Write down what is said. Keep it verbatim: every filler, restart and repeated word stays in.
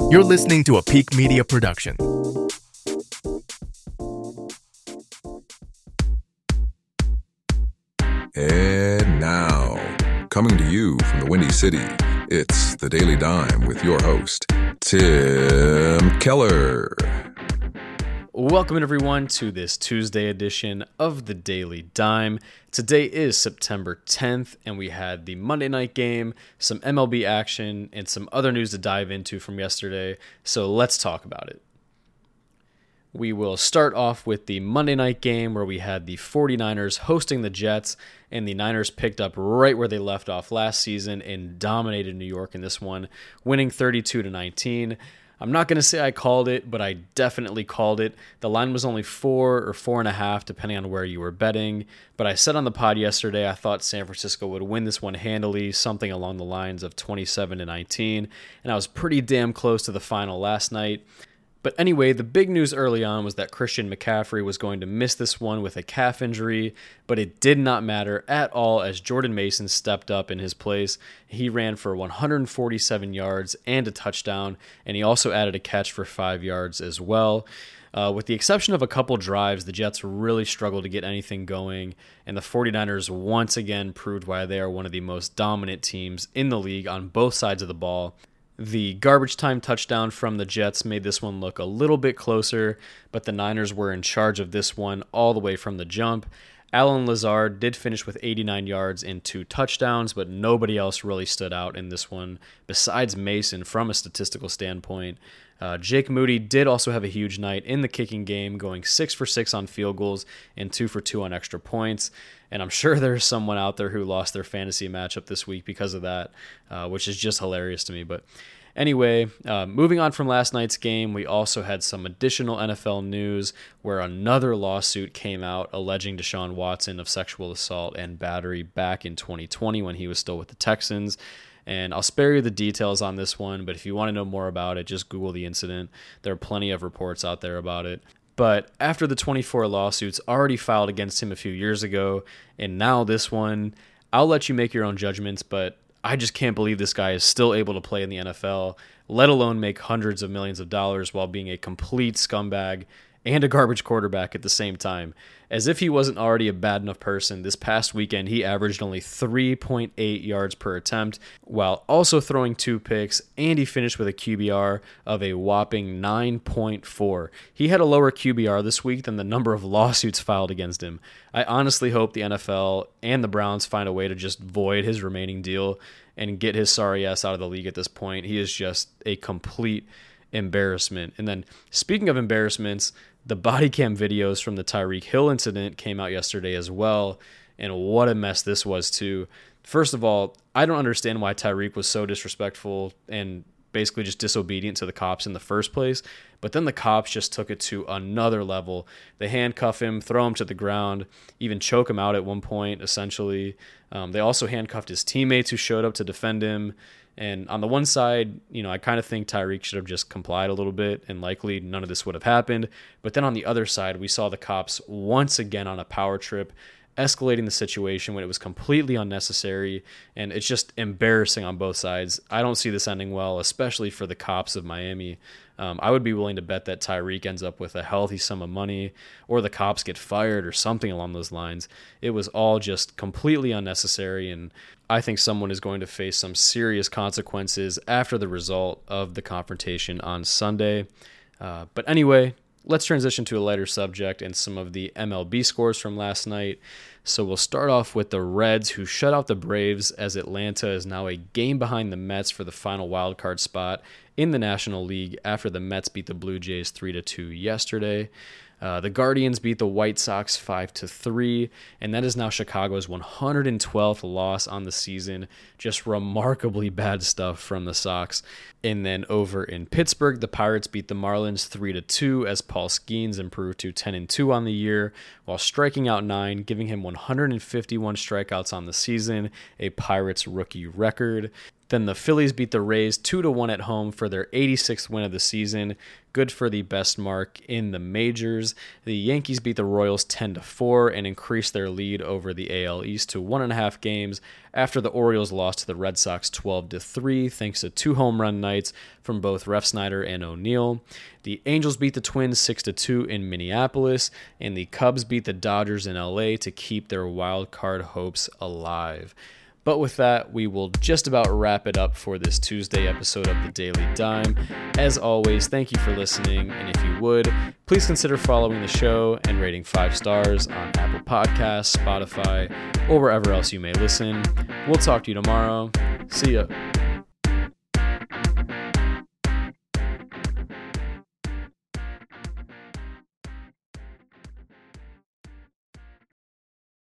You're listening to a Peak Media production. And now, coming to you from the Windy City, it's The Daily Dime with your host, Tim Keller. Welcome everyone to this Tuesday edition of The Daily Dime. Today is September tenth, and we had the Monday night game, some M L B action, and some other news to dive into from yesterday, so let's talk about it. We will start off with the Monday night game where we had the 49ers hosting the Jets, and the Niners picked up right where they left off last season and dominated New York in this one, winning thirty-two to nineteen. I'm not going to say I called it, but I definitely called it. The line was only four or four and a half, depending on where you were betting. But I said on the pod yesterday I thought San Francisco would win this one handily, something along the lines of twenty-seven to nineteen, and I was pretty damn close to the final last night. But anyway, the big news early on was that Christian McCaffrey was going to miss this one with a calf injury, but it did not matter at all as Jordan Mason stepped up in his place. He ran for one hundred forty-seven yards and a touchdown, and he also added a catch for five yards as well. Uh, with the exception of a couple drives, the Jets really struggled to get anything going, and the 49ers once again proved why they are one of the most dominant teams in the league on both sides of the ball. The garbage time touchdown from the Jets made this one look a little bit closer, but the Niners were in charge of this one all the way from the jump. Allen Lazard did finish with eighty-nine yards and two touchdowns, but nobody else really stood out in this one besides Mason from a statistical standpoint. Uh, Jake Moody did also have a huge night in the kicking game, going six for six on field goals and two for two on extra points. And I'm sure there's someone out there who lost their fantasy matchup this week because of that, uh, which is just hilarious to me. But anyway, uh, moving on from last night's game, we also had some additional N F L news where another lawsuit came out alleging Deshaun Watson of sexual assault and battery back in twenty twenty when he was still with the Texans. And I'll spare you the details on this one, but if you want to know more about it, just Google the incident. There are plenty of reports out there about it. But after the twenty-four lawsuits already filed against him a few years ago, and now this one, I'll let you make your own judgments, but I just can't believe this guy is still able to play in the N F L, let alone make hundreds of millions of dollars while being a complete scumbag and a garbage quarterback at the same time. As if he wasn't already a bad enough person, this past weekend he averaged only three point eight yards per attempt while also throwing two picks, and he finished with a Q B R of a whopping nine point four. He had a lower Q B R this week than the number of lawsuits filed against him. I honestly hope the N F L and the Browns find a way to just void his remaining deal and get his sorry ass out of the league at this point. He is just a complete embarrassment. And then speaking of embarrassments, the body cam videos from the Tyreek Hill incident came out yesterday as well, and what a mess this was too. First of all, I don't understand why Tyreek was so disrespectful and basically just disobedient to the cops in the first place, but then the cops just took it to another level. They handcuff him, throw him to the ground, even choke him out at one point, essentially. Um, they also handcuffed his teammates who showed up to defend him. And on the one side, you know, I kind of think Tyreek should have just complied a little bit and likely none of this would have happened. But then on the other side, we saw the cops once again on a power trip, escalating the situation when it was completely unnecessary. And it's just embarrassing on both sides. I don't see this ending well, especially for the cops of Miami. Um, I would be willing to bet that Tyreek ends up with a healthy sum of money or the cops get fired or something along those lines. It was all just completely unnecessary, and I think someone is going to face some serious consequences after the result of the confrontation on Sunday. Uh, but anyway, let's transition to a lighter subject and some of the M L B scores from last night. So we'll start off with the Reds, who shut out the Braves as Atlanta is now a game behind the Mets for the final wildcard spot in the National League after the Mets beat the Blue Jays three to two yesterday. Uh, the Guardians beat the White Sox five to three, and that is now Chicago's one hundred twelfth loss on the season. Just remarkably bad stuff from the Sox. And then over in Pittsburgh, the Pirates beat the Marlins three to two as Paul Skeens improved to ten and two on the year while striking out nine, giving him one hundred fifty-one strikeouts on the season, a Pirates rookie record. Then the Phillies beat the Rays two to one at home for their eighty-sixth win of the season. Good for the best mark in the majors. The Yankees beat the Royals ten to four and increased their lead over the A L East to one and a half games after the Orioles lost to the Red Sox twelve to three thanks to two home run nights from both Refsnyder and O'Neill. The Angels beat the Twins six to two in Minneapolis, and the Cubs beat the Dodgers in L A to keep their wild card hopes alive. But with that, we will just about wrap it up for this Tuesday episode of the Daily Dime. As always, thank you for listening, and if you would, please consider following the show and rating five stars on Apple Podcasts, Spotify, or wherever else you may listen. We'll talk to you tomorrow. See ya.